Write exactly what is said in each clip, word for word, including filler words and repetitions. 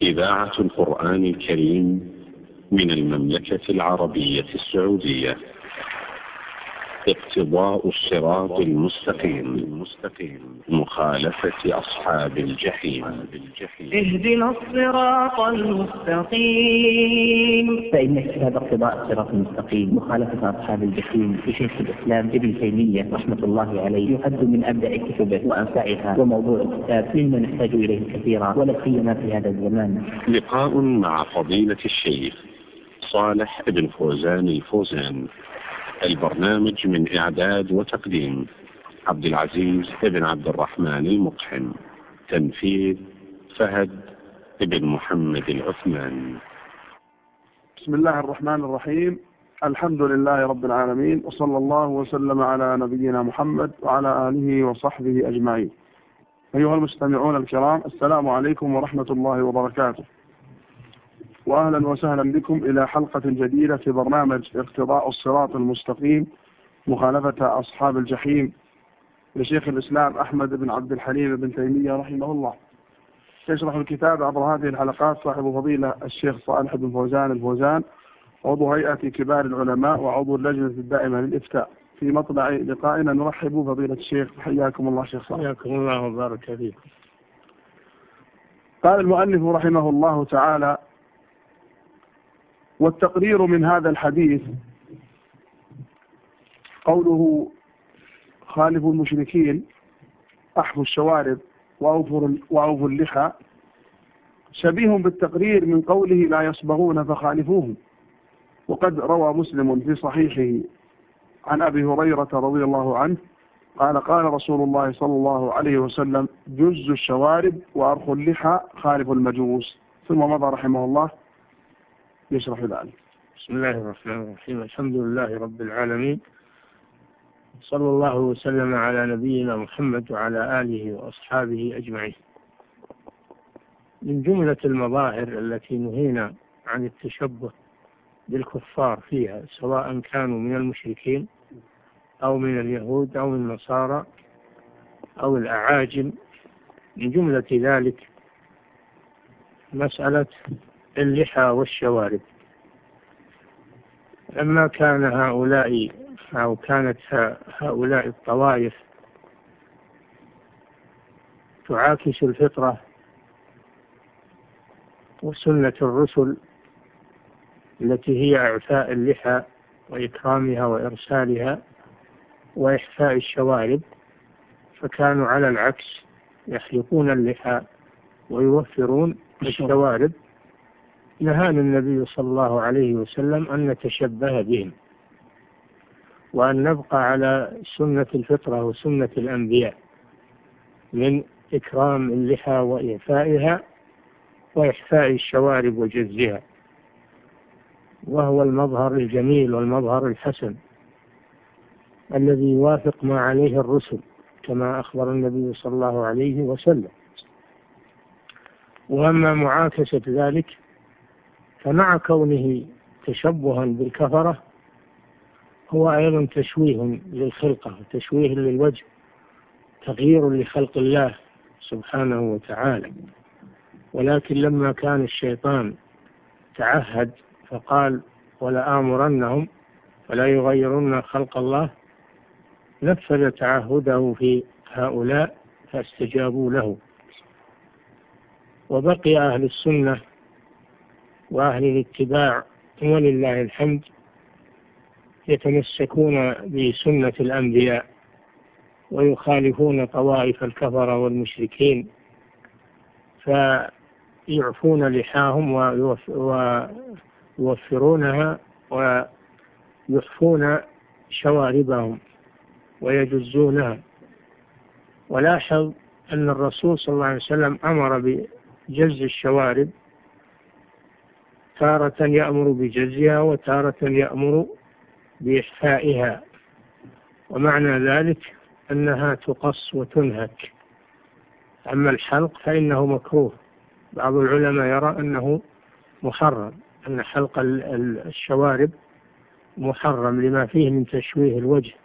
إذاعة القرآن الكريم من المملكة العربية السعودية. اقتضاء الصراط المستقيم مخالفة أصحاب الجحيم. اهدنا الصراط المستقيم. فإن كتاب اقتضاء الصراط المستقيم مخالفة أصحاب الجحيم لشيخ الإسلام ابن تيمية رحمة الله عليه يعد من أبدع كتبه وأنفعها، وموضوع الكتاب مما نحتاج إليه كثيرا ولا سيما في هذا الزمان. لقاء مع فضيلة الشيخ صالح بن فوزان الفوزان. البرنامج من إعداد وتقديم عبد العزيز بن عبد الرحمن المقحم. تنفيذ فهد بن محمد العثمان. بسم الله الرحمن الرحيم. الحمد لله رب العالمين، وصلى الله وسلم على نبينا محمد وعلى آله وصحبه أجمعين. أيها المستمعون الكرام، السلام عليكم ورحمة الله وبركاته، وأهلا وسهلا بكم إلى حلقة جديدة في برنامج اقتضاء الصراط المستقيم مخالفة أصحاب الجحيم لشيخ الإسلام أحمد بن عبد الحليم بن تيمية رحمه الله. يشرح الكتاب عبر هذه الحلقات صاحب فضيلة الشيخ صالح بن فوزان الفوزان، عضو هيئة كبار العلماء وعضو اللجنة الدائمة للإفتاء. في مطلع لقائنا نرحب فضيلة الشيخ، حياكم الله شيخ صالح. حياكم الله وبارك فيكم. قال المؤلف رحمه الله تعالى: والتقرير من هذا الحديث قوله خالف المشركين أحفوا الشوارب وأوفوا اللحى شبيه بالتقرير من قوله لا يصبغون فخالفوهم. وقد روى مسلم في صحيحه عن أبي هريرة رضي الله عنه قال قال رسول الله صلى الله عليه وسلم: جز الشوارب وأرخوا اللحى خالف المجوس. ثم مضى رحمه الله يشرح ذلك. بسم الله الرحمن الرحيم. الحمد لله رب العالمين، صلى الله وسلم على نبينا محمد وعلى آله وأصحابه أجمعين. من جملة المظاهر التي نهينا عن التشبه بالكفار فيها، سواء كانوا من المشركين أو من اليهود أو من النصارى أو الأعاجم، من جملة ذلك مسألة اللحى والشوارب. لما كان هؤلاء أو كانت هؤلاء الطوائف تعاكس الفطرة وسنة الرسل التي هي إعفاء اللحى وإكرامها وإرسالها وإحفاء الشوارب، فكانوا على العكس يحلقون اللحى ويوفرون الشوارب. نهانا النبي صلى الله عليه وسلم أن نتشبه بهم وأن نبقى على سنة الفطرة وسنة الأنبياء من إكرام اللحى وإعفائها وإحفاء الشوارب وجزها، وهو المظهر الجميل والمظهر الحسن الذي يوافق ما عليه الرسل كما أخبر النبي صلى الله عليه وسلم. وأما معاكسة ذلك فمع كونه تشبها بالكفرة هو أيضا تشويه للخلقة، تشويه للوجه، تغيير لخلق الله سبحانه وتعالى. ولكن لما كان الشيطان تعهد فقال: ولا آمرنهم فلا يغيرن خلق الله، نفذ تعهده في هؤلاء فاستجابوا له. وبقي أهل السنة وأهل الاتباع ولله الحمد يتمسكون بسنة الأنبياء ويخالفون طوائف الكفر والمشركين، فيعفون لحاهم ويوفرونها ويحفون شواربهم ويجزونها. ولاحظ أن الرسول صلى الله عليه وسلم أمر بجز الشوارب، تارة يأمر بجزها وتارة يأمر بإحفائها، ومعنى ذلك أنها تقص وتنهك. أما الحلق فإنه مكروه، بعض العلماء يرى أنه محرم، أن حلق الشوارب محرم لما فيه من تشويه الوجه.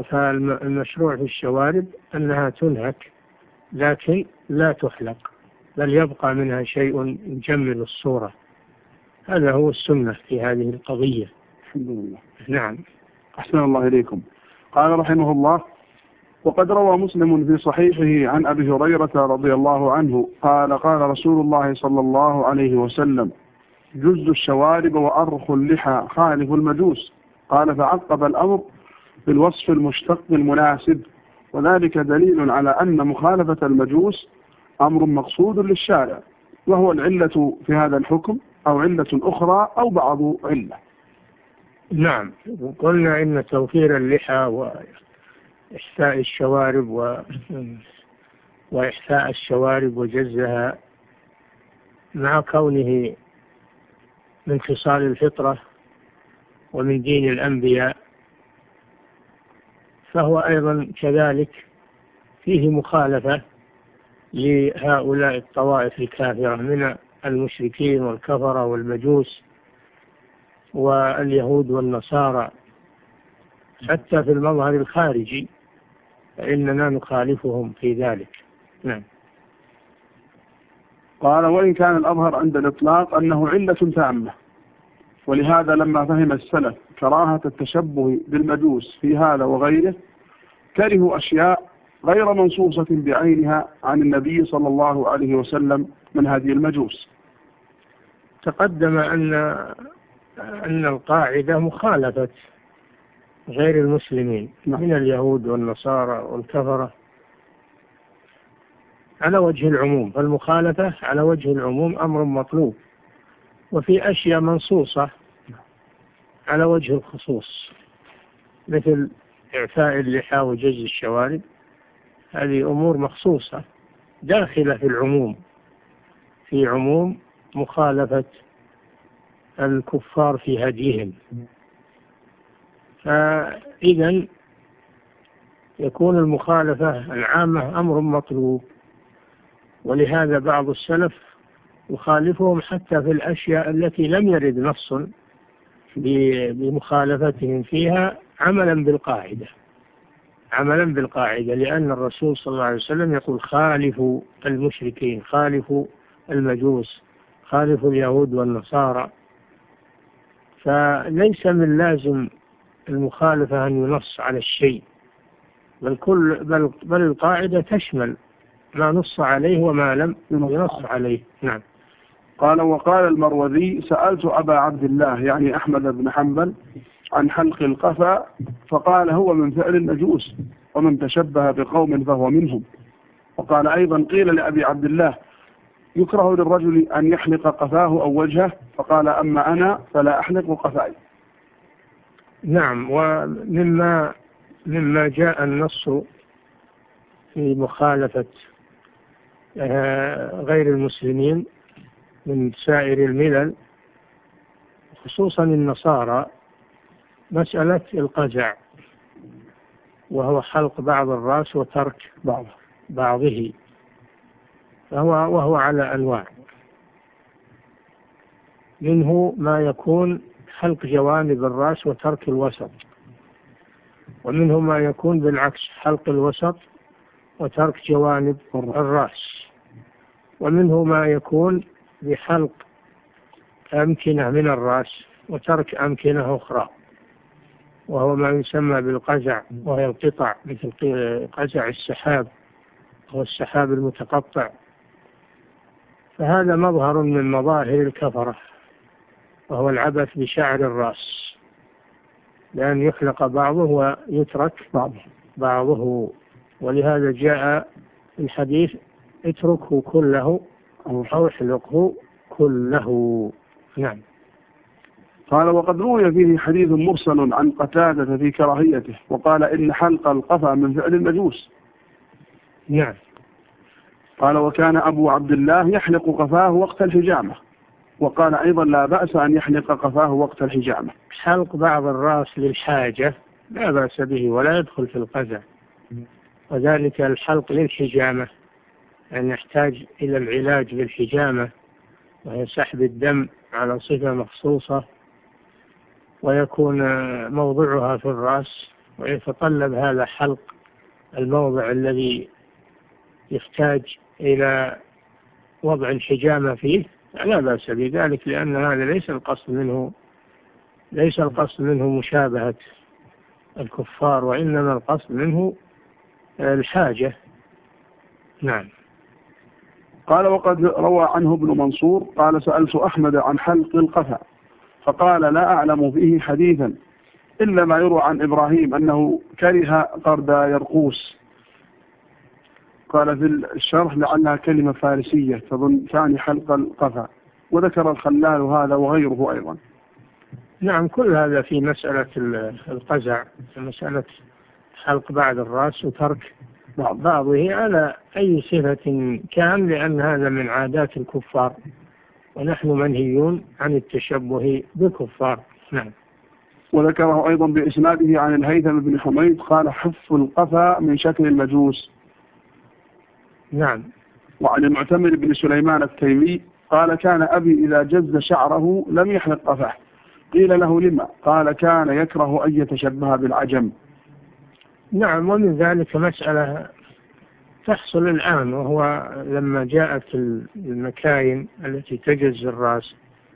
فالمشروع في الشوارب أنها تنهك لكن لا تحلق، بل يبقى منها شيء يجمل الصورة. هذا هو السنة في هذه القضية. الحمد لله. نعم. أحسن الله إليكم. قال رحمه الله: وقد روى مسلم في صحيحه عن أبي هريرة رضي الله عنه قال: قال رسول الله صلى الله عليه وسلم: جز الشوارب وأرخ اللحى خالف المجوس. قال: فعقب الأمر بالوصف المشتق المناسب، وذلك دليل على أن مخالفة المجوس أمر مقصود للشارع، وهو العلة في هذا الحكم أو علة أخرى أو بعض علة. نعم. قلنا إن توفير اللحى وإحساء الشوارب و... وإحساء الشوارب وجزها مع كونه من خصال الفطرة ومن دين الأنبياء، فهو أيضا كذلك فيه مخالفة لهؤلاء الطوائف الكافرة من المشركين والكفرة والمجوس واليهود والنصارى، حتى في المظهر الخارجي فإننا نخالفهم في ذلك. نعم. قال: وإن كان الأظهر عند الإطلاق أنه علة تامة، ولهذا لما فهم السلف كراهة التشبه بالمجوس في هذا وغيره كرهوا أشياء غير منصوصة بعينها عن النبي صلى الله عليه وسلم من هذه المجوس. تقدم أن أن القاعدة مخالفة غير المسلمين من اليهود والنصارى والكفرة على وجه العموم، فالمخالفة على وجه العموم أمر مطلوب، وفي أشياء منصوصة على وجه الخصوص مثل إعفاء اللحى وجز الشوارب، هذه أمور مخصوصة داخلة في العموم، في عموم مخالفة الكفار في هديهم. فإذا يكون المخالفة العامة أمر مطلوب، ولهذا بعض السلف يخالفهم حتى في الأشياء التي لم يرد نص بمخالفتهم فيها، عملا بالقاعدة عملا بالقاعدة لأن الرسول صلى الله عليه وسلم يقول: خالفوا المشركين، خالفوا المجوس، خالفوا اليهود والنصارى. فليس من لازم المخالفة أن ينص على الشيء، بل, كل بل, بل القاعدة تشمل ما نص عليه وما لم ينص عليه. نعم. قال: وقال المروذي: سألت أبا عبد الله يعني أحمد بن حنبل عن حلق القفا، فقال: هو من فعل المجوس، ومن تشبه بقوم فهو منهم. وقال أيضا: قيل لأبي عبد الله: يكره للرجل أن يحلق قفاه أو وجهه، فقال: أما أنا فلا أحلق قفاي. نعم. ومما مما جاء النص في مخالفة غير المسلمين من سائر الملل خصوصا النصارى مسألة القزع، وهو حلق بعض الرأس وترك بعض بعضه، فهو وهو على أنواع، منه ما يكون حلق جوانب الرأس وترك الوسط، ومنه ما يكون بالعكس حلق الوسط وترك جوانب الرأس، ومنه ما يكون بحلق أمكنة من الرأس وترك أمكنة أخرى، وهو ما يسمى بالقزع، وهي القطع مثل قزع السحاب أو السحاب المتقطع. فهذا مظهر من مظاهر الكفرة، وهو العبث بشعر الرأس، لأن يحلق بعضه ويترك بعضه, بعضه ولهذا جاء الحديث: اتركه كله أو احلقه كله. نعم. قال: وقد روي فيه حديث مرسل عن قتادة في كراهيته، وقال: إن حلق القفا من فعل المجوس. نعم. قال: وكان أبو عبد الله يحلق قفاه وقت الحجامة، وقال أيضا: لا بأس أن يحلق قفاه وقت الحجامة. حلق بعض الرأس للحاجة لا بأس به ولا يدخل في القزع، وذلك الحلق للحجامة أن يحتاج إلى العلاج بالحجامة، وهي سحب الدم على صفة مخصوصة، ويكون موضعها في الرأس، ويتطلب هذا حلق الموضع الذي يحتاج إلى وضع الحجامة فيه لا بأس بذلك، لأن هذا ليس القصد منه ليس القصد منه مشابهة الكفار، وإنما القصد منه الحاجة. نعم. قال وقد روى عنه ابن منصور قال سألت أحمد عن حلق القفا فقال لا أعلم فيه حديثا إلا ما يروى عن إبراهيم أنه كره قرد يرقوس. قال في الشرح لعلها كلمة فارسية تظن تعني حلق القفا، وذكر الخلال هذا وغيره أيضا. نعم، كل هذا في مسألة القزع، في مسألة حلق بعد الرأس وترك بعضه على أي صفة كان، لأن هذا من عادات الكفار ونحن منهيون عن التشبه بالكفار. نعم. وذكره أيضا بإسناده عن الهيثم بن حميد قال حف القفا من شكل المجوس. نعم. وعن المعتمر بن سليمان التيمي قال كان أبي إذا جز شعره لم يحلق قفاه، قيل له لما؟ قال كان يكره أن يتشبه بالعجم. نعم، ومن ذلك مسألة تحصل الآن، وهو لما جاءت المكاين التي تجز الرأس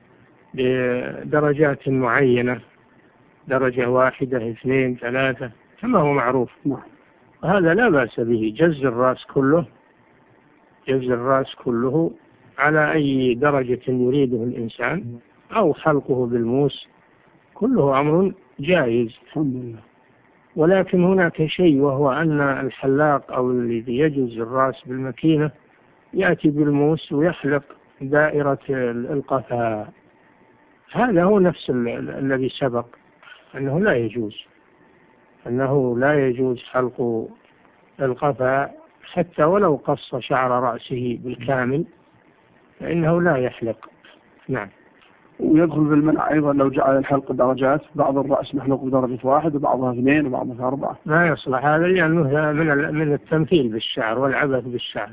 بدرجات معينة، درجة واحدة اثنين ثلاثة كما هو معروف، وهذا لا بأس به. جز الرأس كله جز الرأس كله على أي درجة يريده الإنسان، أو حلقه بالموس، كله أمر جائز الحمد لله. ولكن هناك شيء، وهو أن الحلاق أو الذي يجز الرأس بالمكينة يأتي بالموس ويحلق دائرة القفا، هذا هو نفس الذي سبق أنه لا يجوز أنه لا يجوز حلق القفا حتى ولو قص شعر رأسه بالكامل فإنه لا يحلق. نعم. ويدخل في المنع أيضا لو جعل الحلق درجات، بعض الرأس محلوق بدرجة واحد وبعضها اثنين وبعضها أربعة، ما يصلح هذا، لأنه من من التمثيل بالشعر والعبث بالشعر،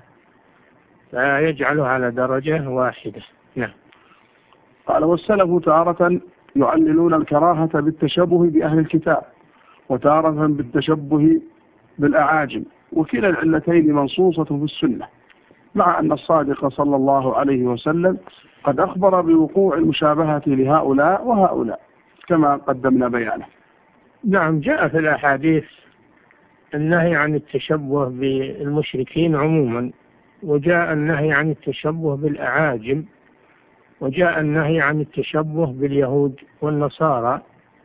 فيجعله على درجة واحدة. نعم. قال والسلف تارة يعللون الكراهة بالتشبه بأهل الكتاب، وتارة بالتشبه بالأعاجم، وكلا العلتين منصوصة في السنة، مع أن الصادق صلى الله عليه وسلم قد أخبر بوقوع المشابهة لهؤلاء وهؤلاء كما قدمنا بيانه. نعم، جاء في الأحاديث النهي عن التشبه بالمشركين عموما، وجاء النهي عن التشبه بالأعاجم، وجاء النهي عن التشبه باليهود والنصارى،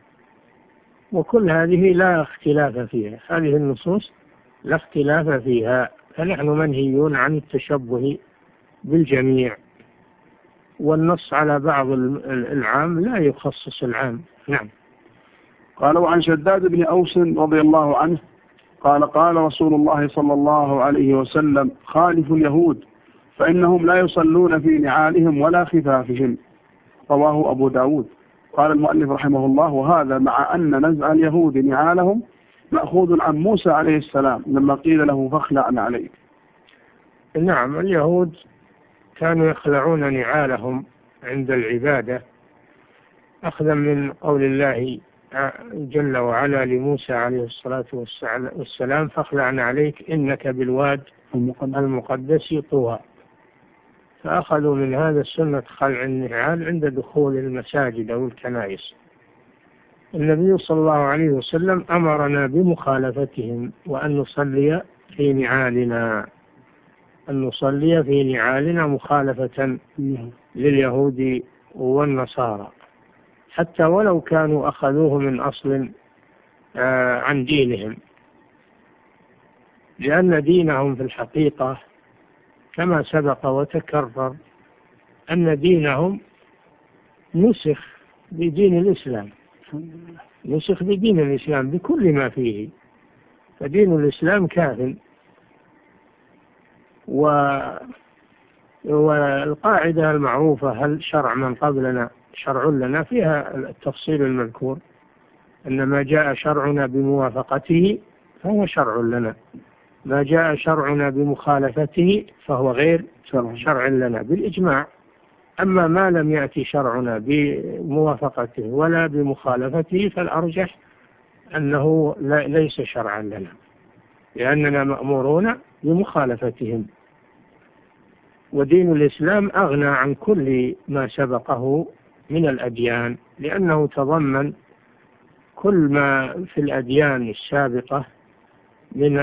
وكل هذه لا اختلاف فيها، هذه النصوص لا اختلاف فيها، فنحن منهيون عن التشبه بالجميع، والنص على بعض العام لا يخصص العام. نعم. قالوا عن شداد بن أوس رضي الله عنه قال قال رسول الله صلى الله عليه وسلم خالفوا اليهود فإنهم لا يصلون في نعالهم ولا خفافهم، رواه أبو داود. قال المؤلف رحمه الله وهذا مع أن نزع اليهود نعالهم مأخوذ عن موسى عليه السلام لما قيل له فاخلعنا عليك. نعم، اليهود كانوا يخلعون نعالهم عند العبادة أخذا من قول الله جل وعلا لموسى عليه الصلاة والسلام فاخلعنا عليك إنك بالواد المقدس طوى، فأخذوا من هذا السنة خلع النعال عند دخول المساجد أو الكنائس. النبي صلى الله عليه وسلم أمرنا بمخالفتهم وأن نصلي في نعالنا أن نصلي في نعالنا مخالفة لليهود والنصارى، حتى ولو كانوا أخذوه من أصل عن دينهم، لأن دينهم في الحقيقة كما سبق وتكرر أن دينهم نسخ بدين الإسلام، نسخ بدين الإسلام بكل ما فيه، فدين الإسلام كافٍ. والقاعدة المعروفة هل شرع من قبلنا شرع لنا فيها التفصيل المذكور، أن ما جاء شرعنا بموافقته فهو شرع لنا، ما جاء شرعنا بمخالفته فهو غير شرع لنا بالإجماع. أما ما لم يأتي شرعنا بموافقته ولا بمخالفته فالأرجح أنه ليس شرعا لنا، لأننا مأمورون بمخالفتهم. ودين الإسلام أغنى عن كل ما سبقه من الأديان، لأنه تضمن كل ما في الأديان السابقة من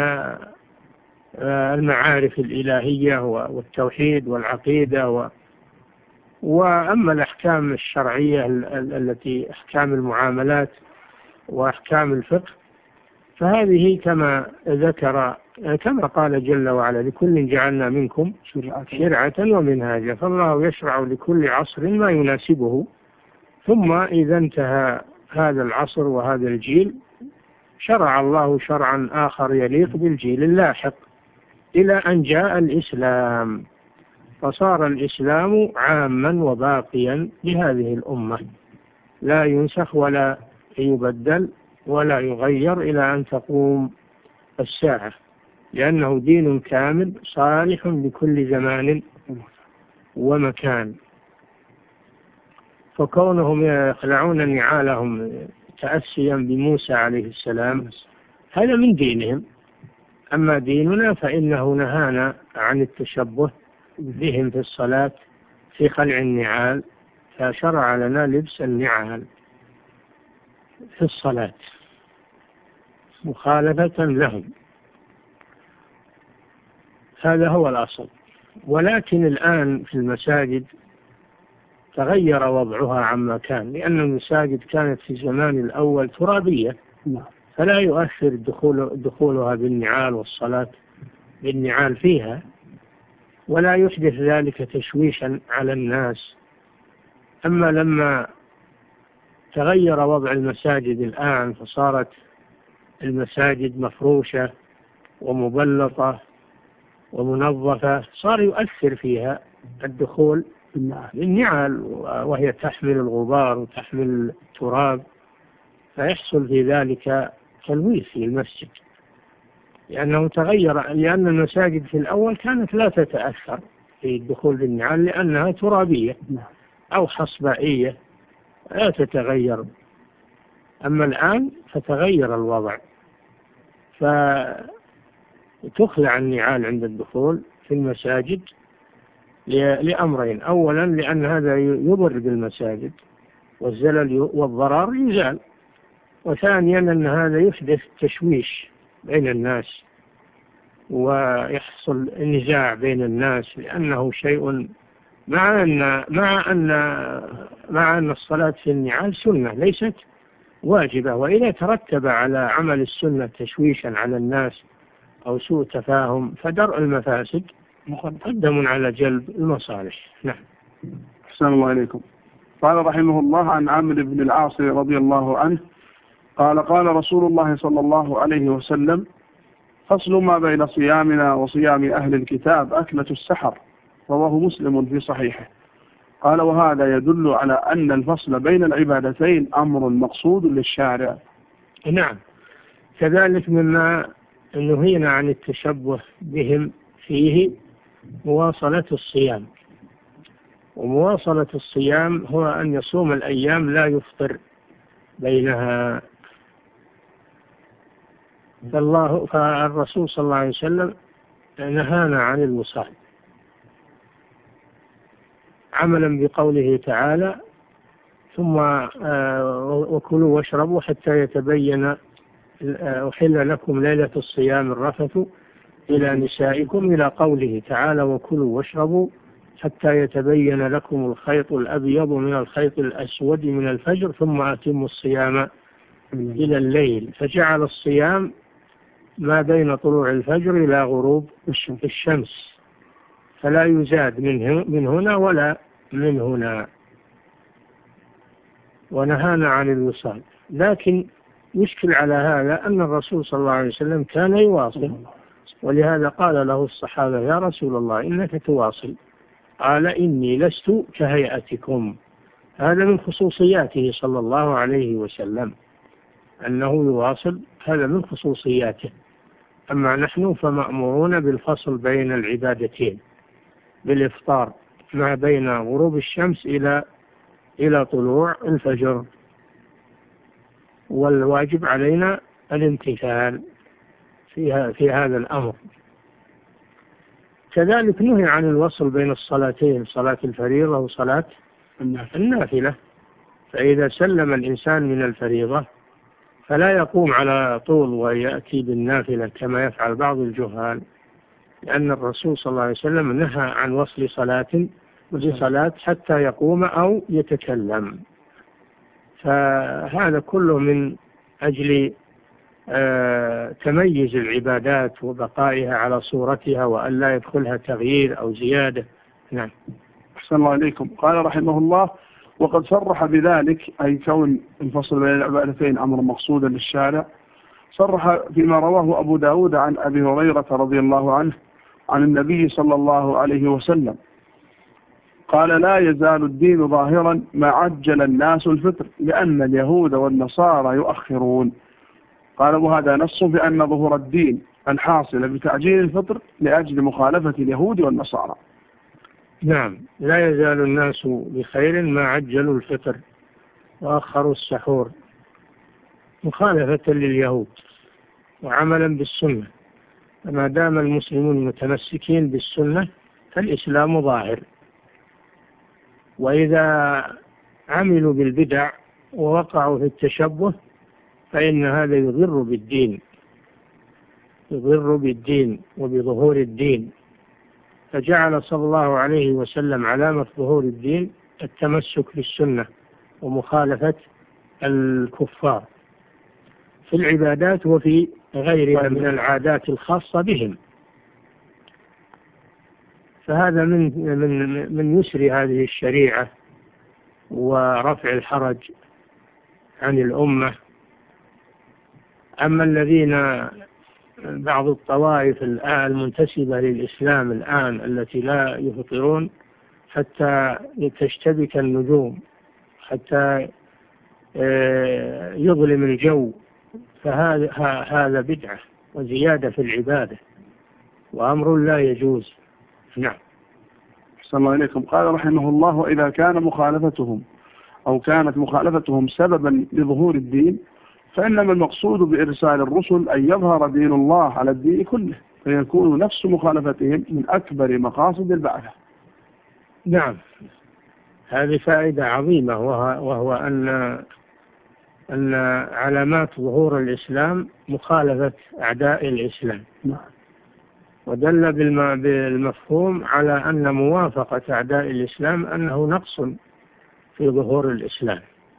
المعارف الإلهية والتوحيد والعقيدة و وأما الأحكام الشرعية التي أحكام المعاملات وأحكام الفقه فهذه كما ذكر كما قال جل وعلا: لكل جعلنا منكم شرعة ومنهاجا، فالله يشرع لكل عصر ما يناسبه، ثم إذا انتهى هذا العصر وهذا الجيل شرع الله شرعا آخر يليق بالجيل اللاحق، إلى أن جاء الإسلام، فصار الإسلام عاما وباقيا لهذه الأمة، لا ينسخ ولا يبدل ولا يغير إلى أن تقوم الساعة، لأنه دين كامل صالح لكل زمان ومكان. فكونهم يخلعون نعالهم تأسيا بموسى عليه السلام هذا من دينهم، أما ديننا فإنه نهانا عن التشبه بهم في الصلاة في خلع النعال، فشرع لنا لبس النعال في الصلاة مخالفة لهم، هذا هو الأصل. ولكن الآن في المساجد تغير وضعها عما كان، لأن المساجد كانت في الزمان الأول ترابية، فلا يؤثر دخول دخولها بالنعال والصلاة بالنعال فيها، ولا يحدث ذلك تشويشا على الناس. أما لما تغير وضع المساجد الآن فصارت المساجد مفروشة ومبلطة ومنظفة، صار يؤثر فيها الدخول بالنعال، وهي تحمل الغبار وتحمل التراب، فيحصل في ذلك تلويث في المسجد، لأنه تغير، لأن المساجد في الأول كانت لا تتأثر في الدخول بالنعال لأنها ترابية أو حصبائية لا تتغير. أما الآن فتغير الوضع، فتخلع النعال عند الدخول في المساجد لأمرين: أولا لأن هذا يضر بالمساجد والزلل والضرر يزال، وثانيا أن هذا يحدث تشويش بين الناس ويحصل نزاع بين الناس، لأنه شيء مع أن مع أن مع أن الصلاة في النعال سنة ليست واجبة، وإذا ترتب على عمل السنة تشويشا على الناس أو سوء تفاهم فدرء المفاسد مقدم على جلب المصالح. نعم. أحسن الله إليكم. قال رحمه الله عن عمرو بن العاص رضي الله عنه قال: قال رسول الله صلى الله عليه وسلم: فصل ما بين صيامنا وصيام أهل الكتاب أكلة السحر، رواه مسلم في صحيحه. قال: وهذا يدل على أن الفصل بين العبادتين أمر مقصود للشارع. نعم، كذلك مما نهينا عن التشبه بهم فيه مواصلة الصيام، ومواصلة الصيام هو أن يصوم الأيام لا يفطر بينها. فالله فالرسول صلى الله عليه وسلم نهانا عن الوصال عملا بقوله تعالى: ثم وكلوا واشربوا حتى يتبين أحل لكم ليلة الصيام الرفث إلى نسائكم، إلى قوله تعالى: وكلوا واشربوا حتى يتبين لكم الخيط الأبيض من الخيط الأسود من الفجر ثم أتموا الصيام إلى الليل. فجعل الصيام ما بين طلوع الفجر إلى غروب الشمس، فلا يزاد من هنا ولا من هنا، ونهانا عن الوصال. لكن يشكل على هذا أن الرسول صلى الله عليه وسلم كان يواصل، ولهذا قال له الصحابة: يا رسول الله إنك تواصل. قال: إني لست كهيئتكم. هذا من خصوصياته صلى الله عليه وسلم، أنه يواصل، هذا من خصوصياته. أما نحن فمأمورون بالفصل بين العبادتين بالإفطار ما بين غروب الشمس إلى إلى طلوع الفجر، والواجب علينا الامتثال في في هذا الأمر. كذلك نهي عن الوصل بين الصلاتين، صلاة الفريضة وصلاة النافلة. فإذا سلم الإنسان من الفريضة فلا يقوم على طول ويأتي بالنافلة كما يفعل بعض الجهال، لأن الرسول صلى الله عليه وسلم نهى عن وصل صلاة بصلاة حتى يقوم أو يتكلم. فهذا كله من أجل آه تميز العبادات وبقائها على صورتها وأن لا يدخلها تغيير أو زيادة. نعم. أحسن الله عليكم. قال رحمه الله: وقد صرح بذلك، أي كون الفصل بين العبادتين أمر مقصودا للشارع، صرح فيما رواه أبو داود عن أبي هريرة رضي الله عنه عن النبي صلى الله عليه وسلم قال: لا يزال الدين ظاهرا ما عجل الناس الفطر لأن اليهود والنصارى يؤخرون. قال: وهذا نص بأن ظهور الدين الحاصل بتعجيل الفطر لأجل مخالفة اليهود والنصارى. نعم، لا يزال الناس بخير ما عجلوا الفطر وأخروا السحور مخالفة لليهود وعملا بالسنة. فما دام المسلمون متمسكين بالسنة فالإسلام ظاهر، وإذا عملوا بالبدع ووقعوا في التشبه فإن هذا يضر بالدين يضر بالدين وبظهور الدين. فجعل صلى الله عليه وسلم علامة ظهور الدين التمسك بالسنة ومخالفة الكفار في العبادات وفي غيرها من العادات الخاصة بهم. فهذا من من من يسر هذه الشريعة ورفع الحرج عن الأمة. أما الذين بعض الطوائف المنتسبة للإسلام الآن التي لا يفطرون حتى تشتبك النجوم، حتى يظلم الجو، فهذا هذا بدعة وزيادة في العبادة وأمر لا يجوز. نعم. أحسن الله إليكم. قال رحمه الله: وإذا كان مخالفتهم أو كانت مخالفتهم سببا لظهور الدين فإنما المقصود بإرسال الرسل أن يظهر دين الله على الدين كله، فيكون نفس مخالفتهم من أكبر مقاصد البعثة. نعم، هذه فائدة عظيمة، وهو أن أن علامات ظهور الإسلام مخالفة أعداء الإسلام. نعم. ودل بالمفهوم على أن موافقة أعداء الإسلام أنه نقص في ظهور الإسلام.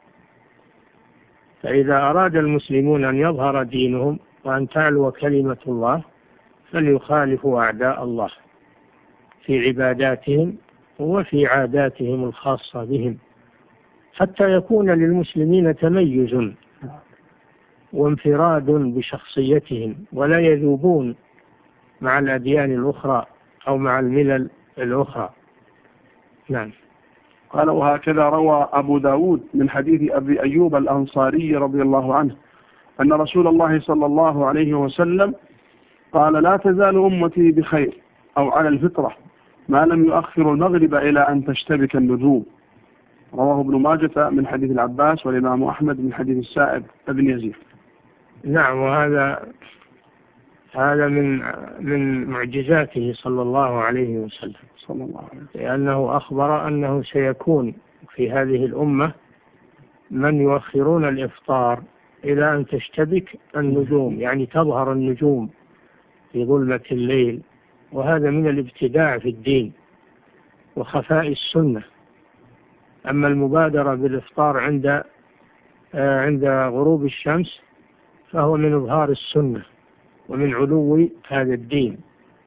فإذا أراد المسلمون أن يظهر دينهم وأن تعلو كلمة الله فليخالفوا أعداء الله في عباداتهم وفي عاداتهم الخاصة بهم، حتى يكون للمسلمين تميز وانفراد بشخصيتهم ولا يذوبون مع الأديان الأخرى أو مع الملل الأخرى. نعم. قال: وهكذا روى أبو داود من حديث أبي أيوب الأنصاري رضي الله عنه أن رسول الله صلى الله عليه وسلم قال: لا تزال أمتي بخير أو على الفطرة ما لم يؤخر المغرب إلى أن تشتبك النجوم. رواه ابن ماجة من حديث العباس والإمام أحمد من حديث السائب ابن يزيد. نعم، وهذا هذا من من معجزاته صلى الله عليه وسلم، صلى الله عليه وسلم، لأنه أخبر أنه سيكون في هذه الأمة من يؤخرون الإفطار إلى أن تشتبك النجوم، يعني تظهر النجوم في ظلمة الليل، وهذا من الابتداع في الدين وخفاء السنة. أما المبادرة بالإفطار عند عند غروب الشمس فهو من إظهار السنة ومن علو هذا الدين.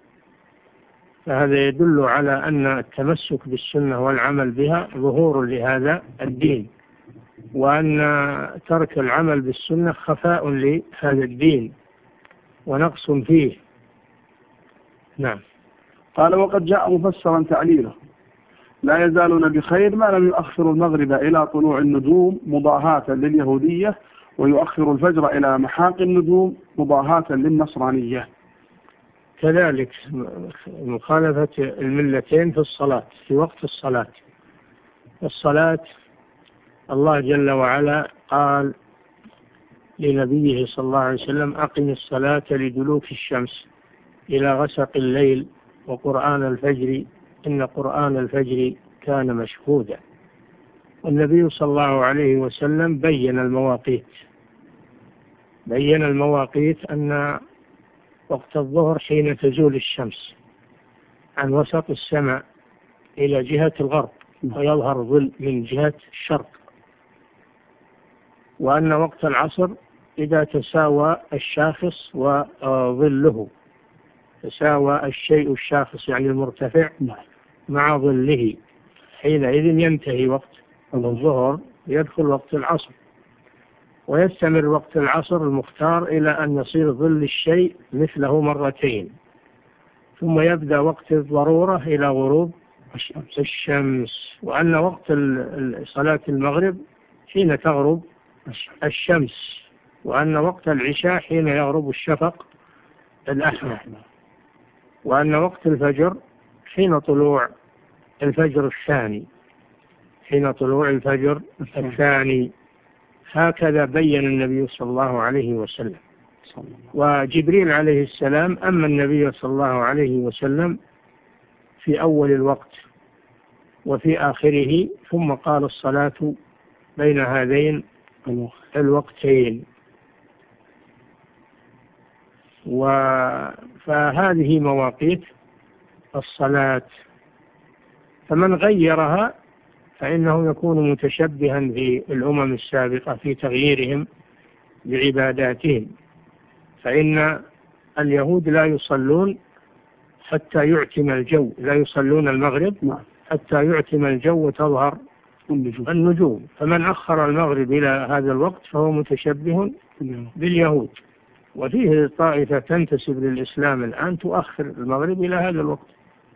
فهذا يدل على أن التمسك بالسنة والعمل بها ظهور لهذا الدين، وأن ترك العمل بالسنة خفاء لهذا الدين ونقص فيه. نعم. قال: وقد جاء مفسرا تعليله: لا يزالون بخير ما لم يؤخر المغرب إلى طلوع النجوم مضاهاة لليهودية، ويؤخر الفجر إلى محاق النجوم مضاهاة للنصرانية. كذلك مخالفة الملتين في الصلاة في وقت الصلاة. الصلاة الله جل وعلا قال لنبيه صلى الله عليه وسلم: أقم الصلاة لدلوك الشمس إلى غسق الليل وقرآن الفجر إن قرآن الفجر كان مشهودا. والنبي صلى الله عليه وسلم بين المواقيت بين المواقيت أن وقت الظهر حين تزول الشمس عن وسط السماء إلى جهة الغرب ويظهر ظل من جهة الشرق، وأن وقت العصر إذا تساوى الشاخص وظله، تساوى الشيء الشاخص يعني المرتفع مع ظله، حينئذ ينتهي وقت الظهر يدخل وقت العصر، ويستمر وقت العصر المختار إلى أن يصير ظل الشيء مثله مرتين، ثم يبدأ وقت الضرورة إلى غروب الشمس. وأن وقت صلاة المغرب حين تغرب الشمس، وأن وقت العشاء حين يغرب الشفق الأحمر، وأن وقت الفجر حين طلوع الفجر الثاني حين طلوع الفجر الثاني هكذا بين النبي صلى الله عليه وسلم. وجبريل عليه السلام أما النبي صلى الله عليه وسلم في أول الوقت وفي آخره، ثم قال الصلاة بين هذين الوقتين. فهذه مواقيت الصلاة، فمن غيرها فإنه يكون متشبها بالأمم السابقة في تغييرهم بعباداتهم. فإن اليهود لا يصلون حتى يعتم الجو، لا يصلون المغرب حتى يعتم الجو وتظهر النجوم، فمن أخر المغرب إلى هذا الوقت فهو متشبه باليهود. وفيه طائفة تنتسب للإسلام الآن تؤخر المغرب إلى هذا الوقت.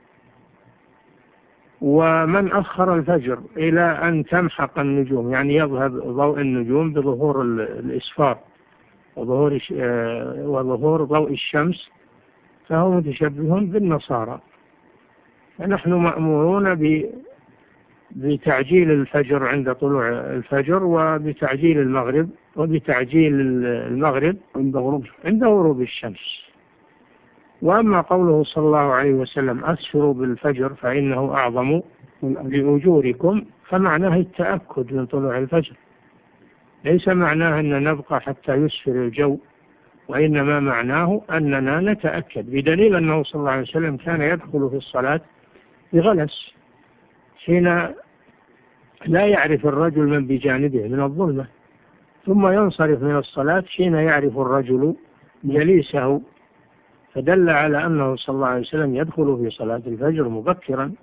ومن أخر الفجر إلى أن تمحق النجوم، يعني يذهب ضوء النجوم بظهور الإسفار وظهور وظهور ضوء الشمس، فهو متشبه بالنصارى. فنحن مأمورون بتعجيل الفجر عند طلوع الفجر، وبتعجيل المغرب وبتعجيل المغرب عند غروب الشمس. وأما قوله صلى الله عليه وسلم أسفروا بالفجر فإنه أعظم لأجوركم، فمعناه التأكد من طلوع الفجر، ليس معناه أن نبقى حتى يسفر الجو، وإنما معناه أننا نتأكد، بدليل أنه صلى الله عليه وسلم كان يدخل في الصلاة بغلس حين لا يعرف الرجل من بجانبه من الظلمة، ثم ينصرف من الصلاة حين يعرف الرجل جليسه، فدل على أنه صلى الله عليه وسلم يدخل في صلاة الفجر مبكرا،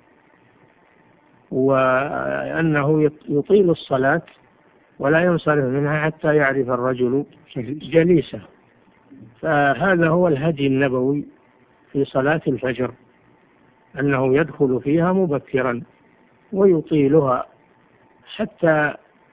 وأنه يطيل الصلاة ولا ينصرف منها حتى يعرف الرجل جليسه. فهذا هو الهدي النبوي في صلاة الفجر، أنه يدخل فيها مبكرا ويطيلها حتى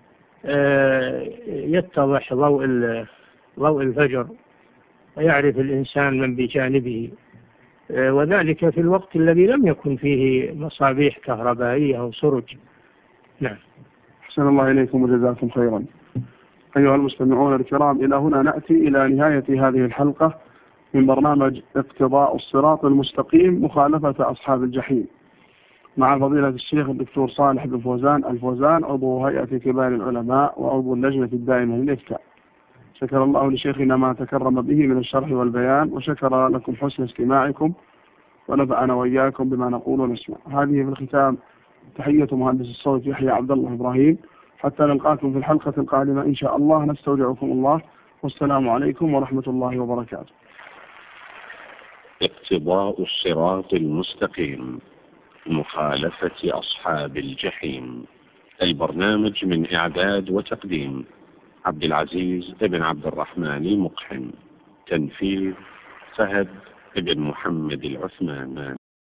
يتضح ضوء ضوء الفجر ويعرف الإنسان من بجانبه، وذلك في الوقت الذي لم يكن فيه مصابيح كهربائية أو سرج. نعم. أحسن الله إليكم وجزاكم خيرا. أيها المستمعون الكرام، إلى هنا نأتي إلى نهاية هذه الحلقة من برنامج اقتضاء الصراط المستقيم مخالفة أصحاب الجحيم، مع فضيلة الشيخ الدكتور صالح بن فوزان الفوزان، عضو هيئة كبار العلماء وعضو اللجنة الدائمة للإفتاء. شكر الله لشيخنا ما تكرم به من الشرح والبيان، وشكر لكم حسن استماعكم، ونفعنا وإياكم بما نقول ونسمع. هذه في الختام تحية مهندس الصوت يحيى عبد الله إبراهيم، حتى نلقاكم في الحلقة القادمة إن شاء الله. نستودعكم الله، والسلام عليكم ورحمة الله وبركاته. اقتضاء الصراط المستقيم مخالفة أصحاب الجحيم، البرنامج من إعداد وتقديم عبد العزيز بن عبد الرحمن مقحم، تنفيذ فهد بن محمد العثمان.